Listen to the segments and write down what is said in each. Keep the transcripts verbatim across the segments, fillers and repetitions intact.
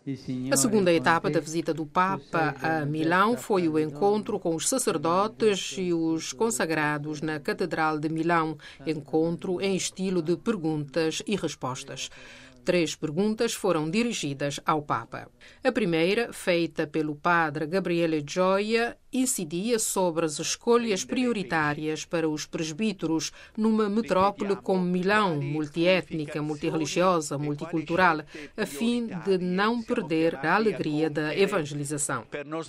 A segunda etapa da visita do Papa a Milão foi o encontro com os sacerdotes e os consagrados na Catedral de Milão, encontro em estilo de perguntas e respostas. Três perguntas foram dirigidas ao Papa. A primeira, feita pelo padre Gabriele Gioia, incidia sobre as escolhas prioritárias para os presbíteros numa metrópole como Milão, multiétnica, multirreligiosa, multicultural, a fim de não perder a alegria da evangelização.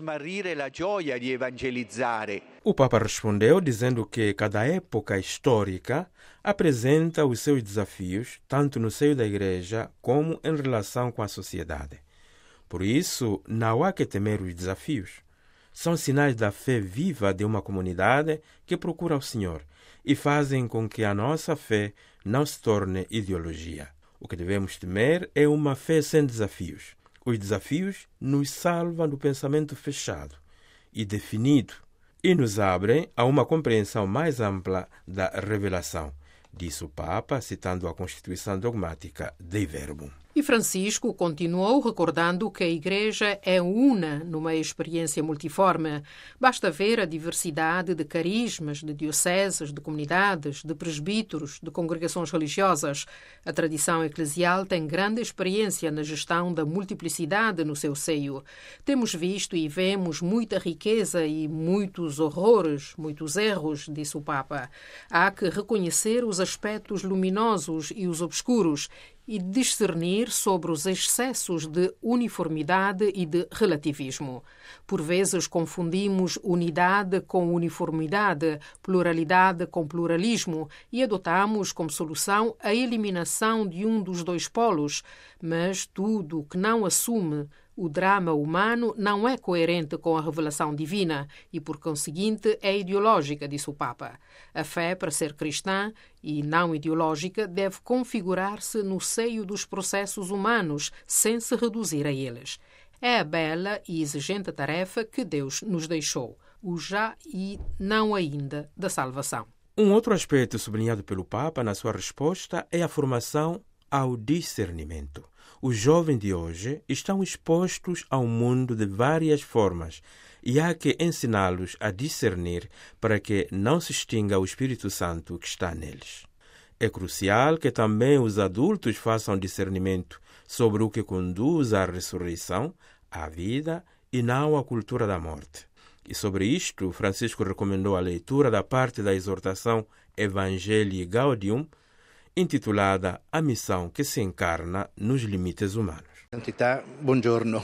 O Papa respondeu dizendo que cada época histórica apresenta os seus desafios, tanto no seio da Igreja como em relação com a sociedade. Por isso, não há que temer os desafios. São sinais da fé viva de uma comunidade que procura o Senhor e fazem com que a nossa fé não se torne ideologia. O que devemos temer é uma fé sem desafios. Os desafios nos salvam do pensamento fechado e definido e nos abrem a uma compreensão mais ampla da revelação, disse o Papa, citando a Constituição Dogmática Dei Verbum. E Francisco continuou recordando que a Igreja é una numa experiência multiforme. Basta ver a diversidade de carismas, de dioceses, de comunidades, de presbíteros, de congregações religiosas. A tradição eclesial tem grande experiência na gestão da multiplicidade no seu seio. Temos visto e vemos muita riqueza e muitos horrores, muitos erros, disse o Papa. Há que reconhecer os aspectos luminosos e os obscuros e discernir sobre os excessos de uniformidade e de relativismo. Por vezes confundimos unidade com uniformidade, pluralidade com pluralismo e adotamos como solução a eliminação de um dos dois polos, mas tudo o que não assume o drama humano não é coerente com a revelação divina e, por conseguinte, é ideológica, disse o Papa. A fé, para ser cristã e não ideológica, deve configurar-se no seio dos processos humanos, sem se reduzir a eles. É a bela e exigente tarefa que Deus nos deixou, o já e não ainda da salvação. Um outro aspecto sublinhado pelo Papa na sua resposta é a formação ao discernimento. Os jovens de hoje estão expostos ao mundo de várias formas e há que ensiná-los a discernir para que não se extinga o Espírito Santo que está neles. É crucial que também os adultos façam discernimento sobre o que conduz à ressurreição, à vida e não à cultura da morte. E sobre isto, Francisco recomendou a leitura da parte da exortação Evangelii Gaudium, intitulada A Missão que se encarna nos limites humanos. Santità, buongiorno.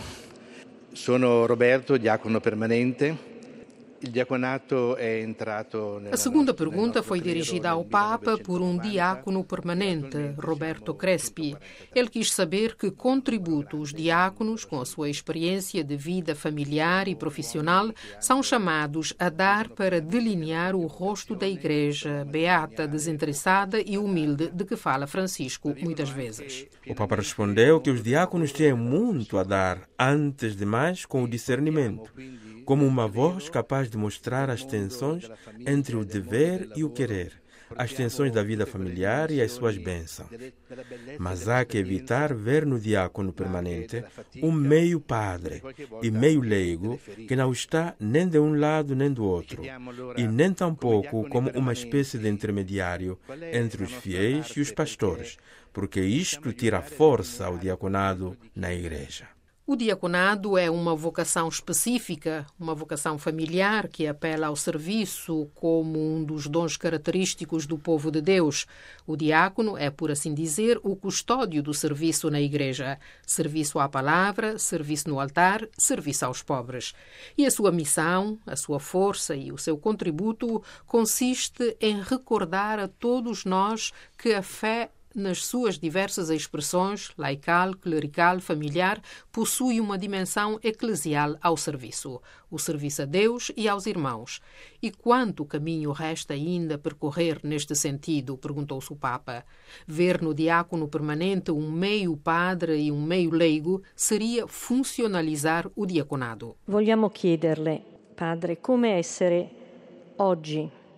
Sono Roberto, diacono permanente. Il diaconato è entrato nella A segunda nostra- pergunta nel foi nostro dirigida clero ao nel Papa por um millenovecentonovanta. diácono permanente, Roberto Crespi. Ele quis saber que contributo os diáconos, com a sua experiência de vida familiar e profissional, são chamados a dar para delinear o rosto da Igreja, beata, desinteressada e humilde, de que fala Francisco muitas vezes. O Papa respondeu que os diáconos têm muito a dar, antes de mais com o discernimento, como uma voz capaz de mostrar as tensões entre o dever e o querer, as tensões da vida familiar e as suas bênçãos. Mas há que evitar ver no diácono permanente um meio padre e meio leigo que não está nem de um lado nem do outro, e nem tampouco como uma espécie de intermediário entre os fiéis e os pastores, porque isto tira força ao diaconado na Igreja. O diaconado é uma vocação específica, uma vocação familiar que apela ao serviço como um dos dons característicos do povo de Deus. O diácono é, por assim dizer, o custódio do serviço na Igreja. Serviço à palavra, serviço no altar, serviço aos pobres. E a sua missão, a sua força e o seu contributo consiste em recordar a todos nós que a fé, nas suas diversas expressões, laical, clerical, familiar, possui uma dimensão eclesial ao serviço, o serviço a Deus e aos irmãos. E quanto caminho resta ainda a percorrer neste sentido, perguntou-se o Papa. Ver no diácono permanente um meio padre e um meio leigo seria funcionalizar o diaconado. Vogliamo chiederle, Padre, come essere oggi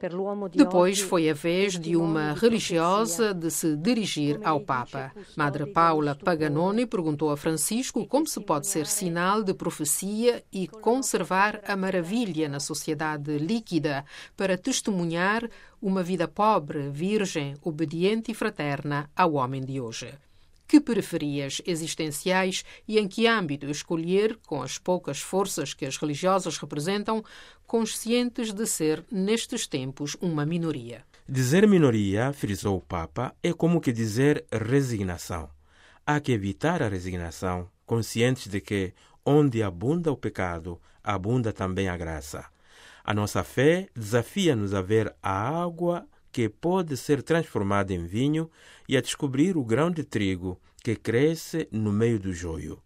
Depois foi a vez de uma religiosa de se dirigir ao Papa. Madre Paula Paganoni perguntou a Francisco como se pode ser sinal de profecia e conservar a maravilha na sociedade líquida para testemunhar uma vida pobre, virgem, obediente e fraterna ao homem de hoje. Que periferias existenciais e em que âmbito escolher, com as poucas forças que as religiosas representam, conscientes de ser, nestes tempos, uma minoria? Dizer minoria, frisou o Papa, é como que dizer resignação. Há que evitar a resignação, conscientes de que, onde abunda o pecado, abunda também a graça. A nossa fé desafia-nos a ver a água que pode ser transformada em vinho e a descobrir o grão de trigo que cresce no meio do joio.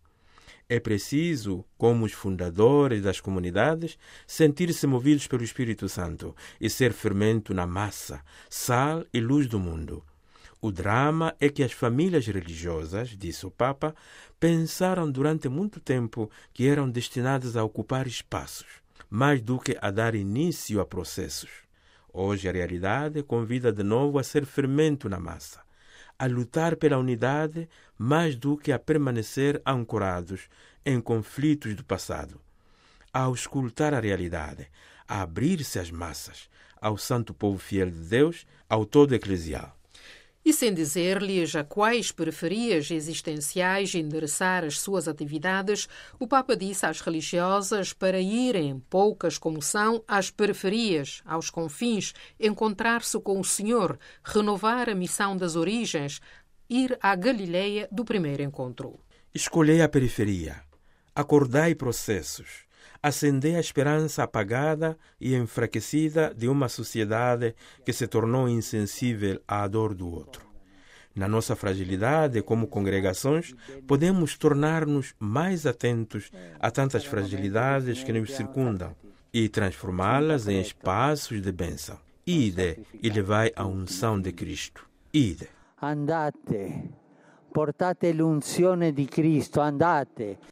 É preciso, como os fundadores das comunidades, sentir-se movidos pelo Espírito Santo e ser fermento na massa, sal e luz do mundo. O drama é que as famílias religiosas, disse o Papa, pensaram durante muito tempo que eram destinadas a ocupar espaços, mais do que a dar início a processos. Hoje a realidade convida de novo a ser fermento na massa, a lutar pela unidade mais do que a permanecer ancorados em conflitos do passado, a auscultar a realidade, a abrir-se às massas, ao santo povo fiel de Deus, ao todo eclesial. E sem dizer-lhes a quais periferias existenciais endereçar as suas atividades, o Papa disse às religiosas para irem, poucas como são, às periferias, aos confins, encontrar-se com o Senhor, renovar a missão das origens, ir à Galileia do primeiro encontro. Escolhei a periferia, acordai processos, acendei a esperança apagada e enfraquecida de uma sociedade que se tornou insensível à dor do outro. Na nossa fragilidade como congregações, podemos tornar-nos mais atentos a tantas fragilidades que nos circundam e transformá-las em espaços de bênção. Ide e levai a unção de Cristo. Ide. Andate, portate l'unzione di Cristo, andate.